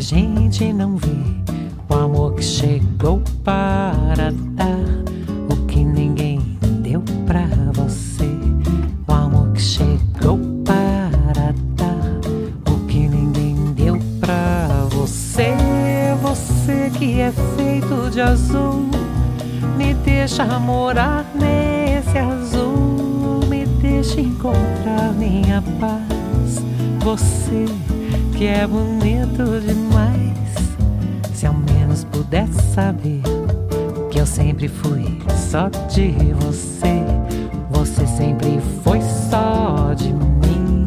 gente não vê o amor que chegou para dar o que ninguém deu pra você. O amor que chegou para dar o que ninguém deu pra você. Você que é feito de azul, me deixa morar nesse azul, me deixa encontrar minha paz. Você que é bonito demais, se ao menos pudesse saber que eu sempre fui só de você. Você sempre foi só de mim.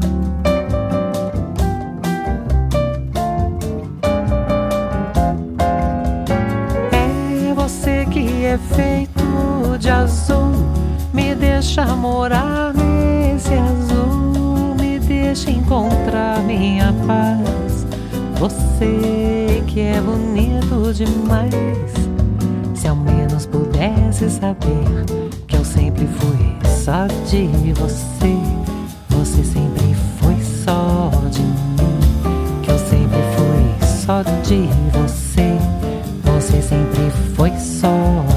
É você que é feito de azul, me deixa morar nesse azul, me deixa encontrar minha paz. Você que é bonito demais, se ao menos pudesse saber que eu sempre fui só de você. Você sempre foi só de mim, que eu sempre fui só de você. Você sempre foi só